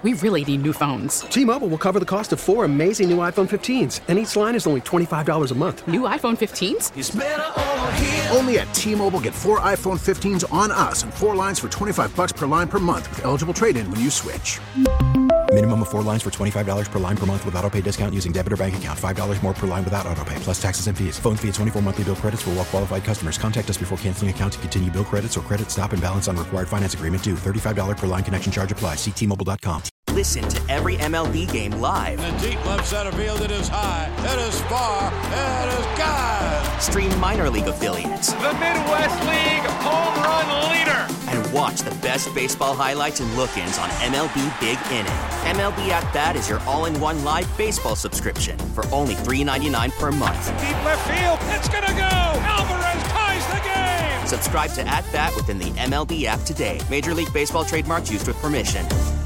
We really need new phones. T-Mobile will cover the cost of 4 amazing new iPhone 15s, and each line is only $25 a month. New iPhone 15s? It's better over here. Only at T-Mobile, get 4 iPhone 15s on us and 4 lines for $25 per line per month with eligible trade-in when you switch. Minimum of 4 lines for $25 per line per month with autopay discount using debit or bank account. $5 more per line without autopay, plus taxes and fees. Phone fee at 24 monthly bill credits for well-qualified customers. Contact us before canceling account to continue bill credits or credit stop and balance on required finance agreement due. $35 per line connection charge applies. See T-Mobile.com. Listen to every MLB game live. In the deep left center field, it is high, it is far, it is gone. Stream minor league affiliates. The Midwest League home run leader. And watch the best baseball highlights and look-ins on MLB Big Inning. MLB At Bat is your all-in-one live baseball subscription for only $3.99 per month. Deep left field, it's gonna go. Alvarez ties the game. Subscribe to At Bat within the MLB app today. Major League Baseball trademarks used with permission.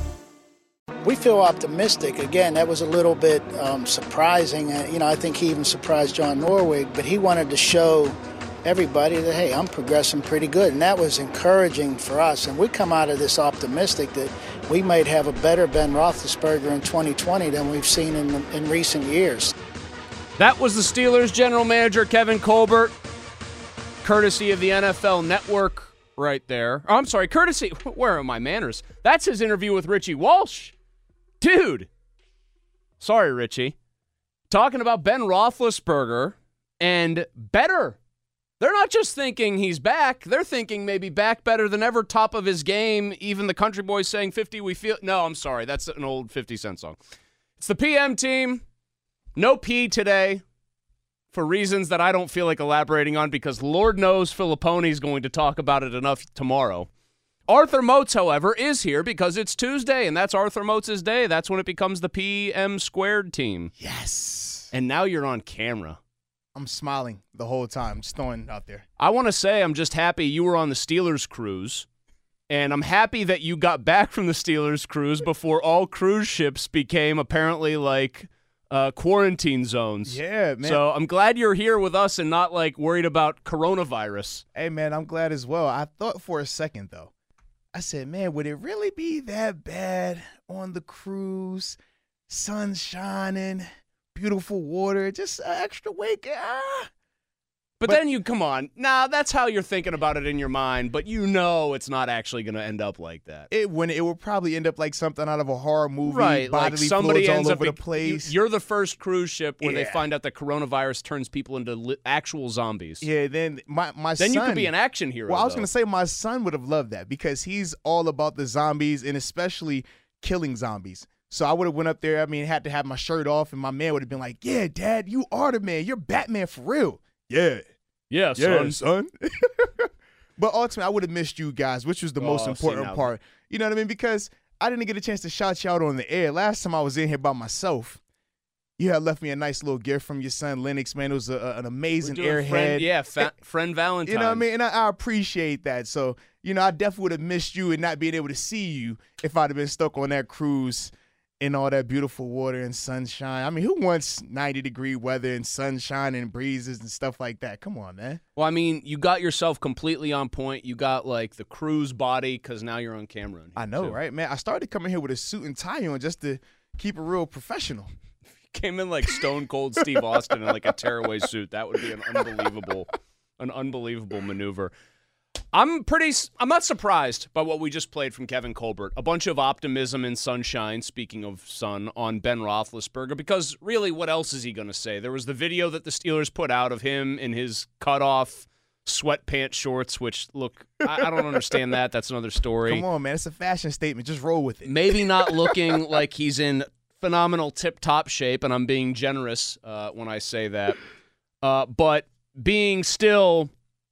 We feel optimistic. Again, that was a little bit surprising. I think he even surprised John Norwig, but he wanted to show everybody that, hey, I'm progressing pretty good. And that was encouraging for us. And we come out of this optimistic that we might have a better Ben Roethlisberger in 2020 than we've seen in recent years. That was the Steelers general manager, Kevin Colbert, courtesy of the NFL Network right there. Oh, I'm sorry, courtesy. Where are my manners? That's his interview with Richie Walsh. Dude. Sorry, Richie. Talking about Ben Roethlisberger and better. They're not just thinking he's back. They're thinking maybe back better than ever, top of his game. Even the Country Boys saying 50 we feel. No, I'm sorry. That's an old 50 Cent song. It's the PM team. No P today for reasons that I don't feel like elaborating on because Lord knows Filipponi's going to talk about it enough tomorrow. Arthur Moats, however, is here because it's Tuesday, and that's Arthur Moats' day. That's when it becomes the PM squared team. Yes. And now you're on camera. I'm smiling the whole time, just throwing it out there. I want to say I'm just happy you were on the Steelers cruise, and I'm happy that you got back from the Steelers cruise before all cruise ships became apparently like quarantine zones. Yeah, man. So I'm glad you're here with us and not like worried about coronavirus. Hey, man, I'm glad as well. I thought for a second, though. I said, man, would it really be that bad on the cruise? Sun shining, beautiful water, just an extra week. But then you, come on. Nah, that's how you're thinking about it in your mind, but you know it's not actually going to end up like that. It will probably end up like something out of a horror movie. Right, bodily like somebody fluids ends all up over the place. You're the first cruise ship where they find out that coronavirus turns people into actual zombies. Yeah, then my son. Then you could be an action hero. Well, I was going to say my son would have loved that because he's all about the zombies and especially killing zombies. So I would have went up there. I mean, had to have my shirt off, and my man would have been like, "Yeah, Dad, you are the man. You're Batman for real." Yeah. Yeah, son. But ultimately, I would have missed you guys, which was the most important part. You know what I mean? Because I didn't get a chance to shout you out on the air. Last time I was in here by myself, you had left me a nice little gift from your son, Lennox, man. It was an amazing airhead. Friend Valentine. You know what I mean? And I appreciate that. So, I definitely would have missed you and not being able to see you if I'd have been stuck on that cruise in all that beautiful water and sunshine. I mean, who wants 90-degree weather and sunshine and breezes and stuff like that? Come on, man. Well, I mean, you got yourself completely on point. You got, like, the cruise body because now you're on camera. I know, right, man? I started coming here with a suit and tie on just to keep it real professional. Came in like Stone Cold Steve Austin in, like, a tearaway suit. That would be an unbelievable maneuver. I'm not surprised by what we just played from Kevin Colbert. A bunch of optimism and sunshine, speaking of sun, on Ben Roethlisberger, because really, what else is he going to say? There was the video that the Steelers put out of him in his cutoff sweatpants shorts, which, look, I don't understand that. That's another story. Come on, man. It's a fashion statement. Just roll with it. Maybe not looking like he's in phenomenal tip-top shape, and I'm being generous when I say that. But being still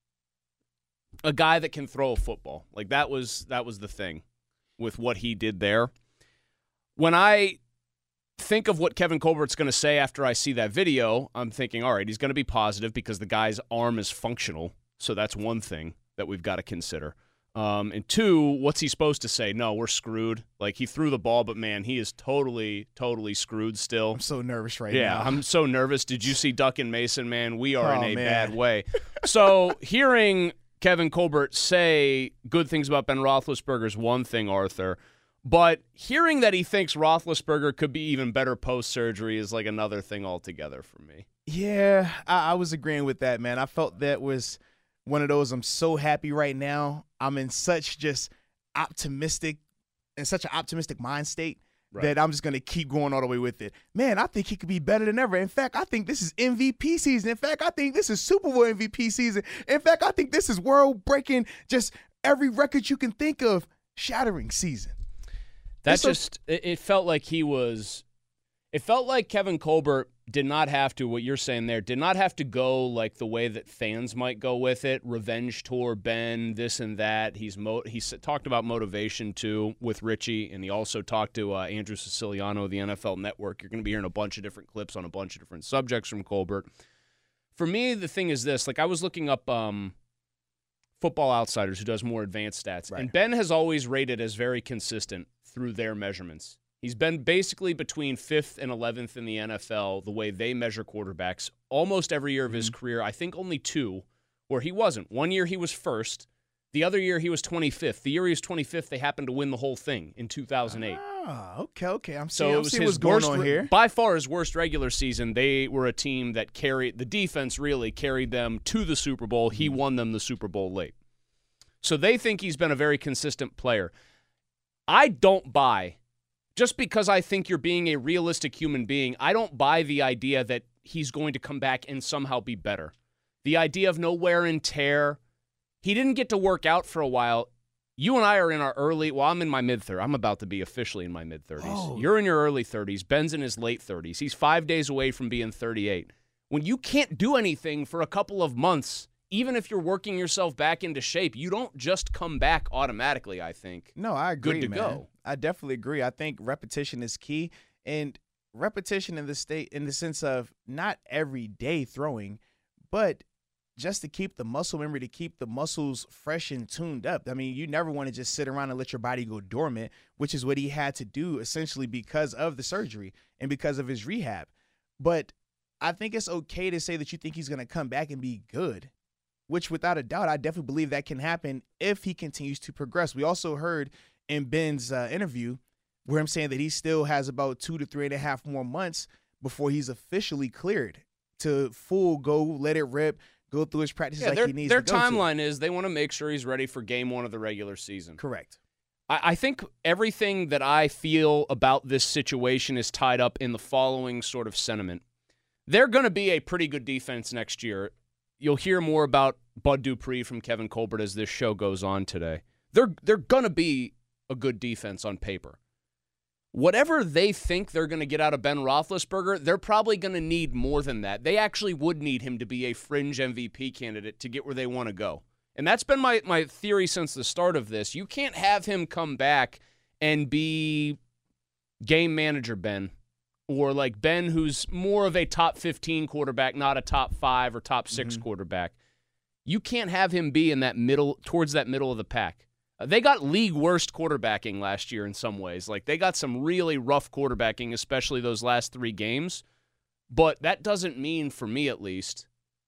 a guy that can throw a football. Like, that was the thing with what he did there. When I think of what Kevin Colbert's going to say after I see that video, I'm thinking, all right, he's going to be positive because the guy's arm is functional. So that's one thing that we've got to consider. And two, what's he supposed to say? No, we're screwed. Like, he threw the ball, but, man, he is totally, totally screwed still. I'm so nervous now. Yeah, I'm so nervous. Did you see Duck and Mason, man? We are in a bad way. So hearing Kevin Colbert say good things about Ben Roethlisberger is one thing, Arthur. But hearing that he thinks Roethlisberger could be even better post-surgery is like another thing altogether for me. Yeah, I was agreeing with that, man. I felt that was one of those, I'm so happy right now. I'm in such just optimistic, in such an optimistic mind state that I'm just going to keep going all the way with it. Man, I think he could be better than ever. In fact, I think this is MVP season. In fact, I think this is Super Bowl MVP season. In fact, I think this is world-breaking, just every record you can think of, shattering season. It felt like it felt like Kevin Colbert did not have to, what you're saying there, did not have to go like the way that fans might go with it, revenge tour, Ben, this and that. He talked about motivation, too, with Richie, and he also talked to Andrew Siciliano of the NFL Network. You're going to be hearing a bunch of different clips on a bunch of different subjects from Colbert. For me, the thing is this. Like, I was looking up Football Outsiders, who does more advanced stats, and Ben has always rated as very consistent through their measurements. He's been basically between 5th and 11th in the NFL, the way they measure quarterbacks, almost every year of his career. I think only 2 where he wasn't. One year he was 1st. The other year he was 25th. The year he was 25th, they happened to win the whole thing in 2008. Okay. I'm seeing what's going on here. By far his worst regular season. They were a team that carried, the defense really carried them to the Super Bowl. He won them the Super Bowl late. So they think he's been a very consistent player. I don't buy, just because I think you're being a realistic human being, I don't buy the idea that he's going to come back and somehow be better. The idea of no wear and tear. He didn't get to work out for a while. You and I are in our I'm in my mid-30s. I'm about to be officially in my mid-30s. Oh. You're in your early 30s. Ben's in his late 30s. He's 5 days away from being 38. When you can't do anything for a couple of months, even if you're working yourself back into shape, you don't just come back automatically, I think. No, I agree, Good to man. go. I definitely agree. I think repetition is key. And repetition in the sense of not every day throwing, but just to keep the muscle memory, to keep the muscles fresh and tuned up. I mean, you never want to just sit around and let your body go dormant, which is what he had to do essentially because of the surgery and because of his rehab. But I think it's okay to say that you think he's going to come back and be good, which without a doubt, I definitely believe that can happen if he continues to progress. We also heard in Ben's interview where I'm saying that he still has about 2 to 3.5 more months before he's officially cleared to full go, let it rip, go through his practices like he needs to go. Their timeline is they want to make sure he's ready for game 1 of the regular season. Correct. I think everything that I feel about this situation is tied up in the following sort of sentiment. They're going to be a pretty good defense next year. You'll hear more about Bud Dupree from Kevin Colbert as this show goes on today. They're going to be a good defense on paper. Whatever they think they're going to get out of Ben Roethlisberger, they're probably going to need more than that. They actually would need him to be a fringe MVP candidate to get where they want to go. And that's been my theory since the start of this. You can't have him come back and be game manager Ben, or like Ben who's more of a top 15 quarterback, not a top 5 or top 6 quarterback. You can't have him be in that middle, towards that middle of the pack. They got league worst quarterbacking last year in some ways. Like, they got some really rough quarterbacking, especially those last 3 games. But that doesn't mean, for me at least,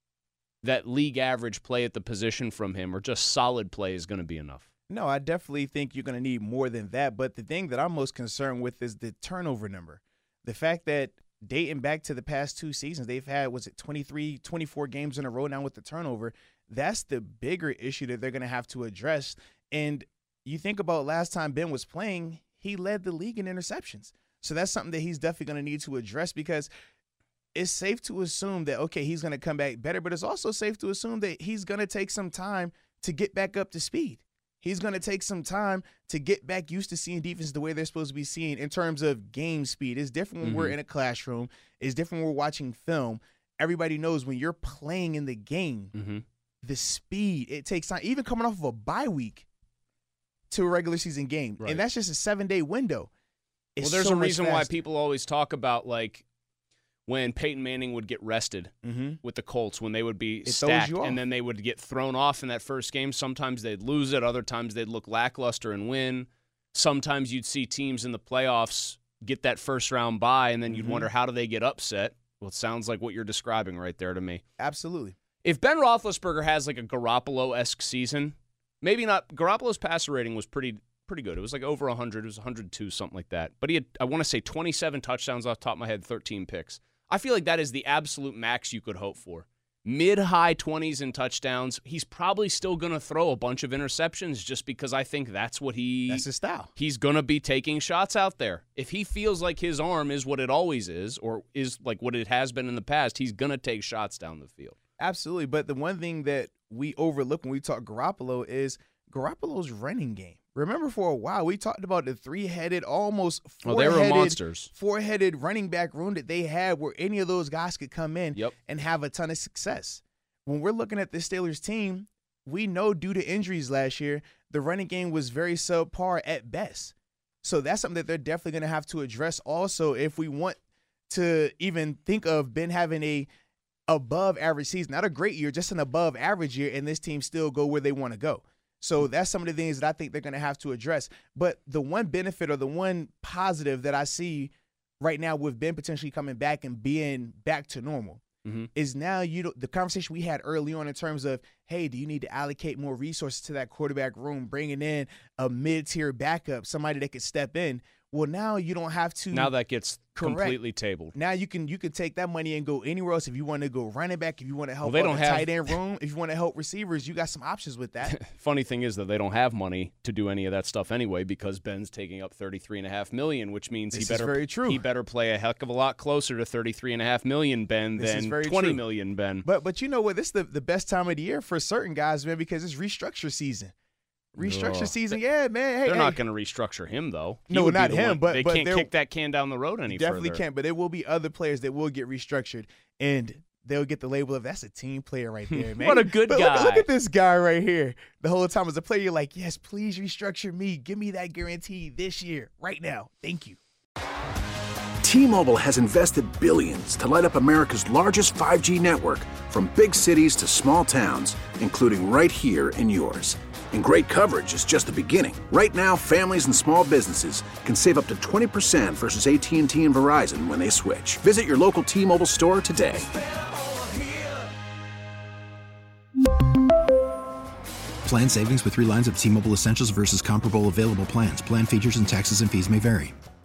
that league average play at the position from him or just solid play is going to be enough. No, I definitely think you're going to need more than that. But the thing that I'm most concerned with is the turnover number. The fact that dating back to the past 2 seasons, they've had, 23, 24 games in a row now with the turnover. That's the bigger issue that they're going to have to address. And you think about last time Ben was playing, he led the league in interceptions. So that's something that he's definitely going to need to address, because it's safe to assume that, okay, he's going to come back better, but it's also safe to assume that he's going to take some time to get back up to speed. He's going to take some time to get back used to seeing defense the way they're supposed to be seen in terms of game speed. It's different when we're in a classroom. It's different when we're watching film. Everybody knows when you're playing in the game, the speed, it takes time. Even coming off of a bye week to a regular season game. Right. And that's just a 7-day window. Well, there's a reason why people always talk about, like, when Peyton Manning would get rested with the Colts, when they would be stacked and then they would get thrown off in that first game. Sometimes they'd lose it. Other times they'd look lackluster and win. Sometimes you'd see teams in the playoffs get that first-round bye, and then you'd wonder, how do they get upset? Well, it sounds like what you're describing right there to me. Absolutely. If Ben Roethlisberger has like a Garoppolo-esque season, maybe not. Garoppolo's passer rating was pretty pretty good. It was like over 100. It was 102, something like that. But he had, I want to say, 27 touchdowns off the top of my head, 13 picks. I feel like that is the absolute max you could hope for. Mid-high 20s in touchdowns. He's probably still going to throw a bunch of interceptions just because I think that's his style. He's going to be taking shots out there. If he feels like his arm is what it always is or is like what it has been in the past, he's going to take shots down the field. Absolutely. But the one thing that we overlook when we talk Garoppolo is Garoppolo's running game. Remember for a while, we talked about the three-headed, almost four-headed running back room that they had where any of those guys could come in and have a ton of success. When we're looking at the Steelers team, we know due to injuries last year, the running game was very subpar at best. So that's something that they're definitely going to have to address also if we want to even think of Ben having a above-average season. Not a great year, just an above-average year, and this team still go where they want to go. So that's some of the things that I think they're going to have to address. But the one benefit or the one positive that I see right now with Ben potentially coming back and being back to normal is now the conversation we had early on in terms of, hey, do you need to allocate more resources to that quarterback room, bringing in a mid-tier backup, somebody that could step in. Well, now you don't have to. Now that gets completely tabled. Now you can take that money and go anywhere else. If you want to go running back, if you want to help tight end room, if you want to help receivers, you got some options with that. Funny thing is that they don't have money to do any of that stuff anyway because Ben's taking up $33.5 million, which means he better play a heck of a lot closer to $33.5 million, Ben, than $20 million, Ben. But you know what? This is the best time of the year for certain guys, man, because it's restructure season. Season, yeah, man. Hey, they're not going to restructure him, though. No, not him. But they can't kick that can down the road any further. Definitely can't. But there will be other players that will get restructured, and they'll get the label of that's a team player right there, man. What a good guy! Look at this guy right here. The whole time as a player, you're like, yes, please restructure me. Give me that guarantee this year, right now. Thank you. T-Mobile has invested billions to light up America's largest 5G network, from big cities to small towns, including right here in yours. And great coverage is just the beginning. Right now, families and small businesses can save up to 20% versus AT&T and Verizon when they switch. Visit your local T-Mobile store today. Plan savings with 3 lines of T-Mobile Essentials versus comparable available plans. Plan features and taxes and fees may vary.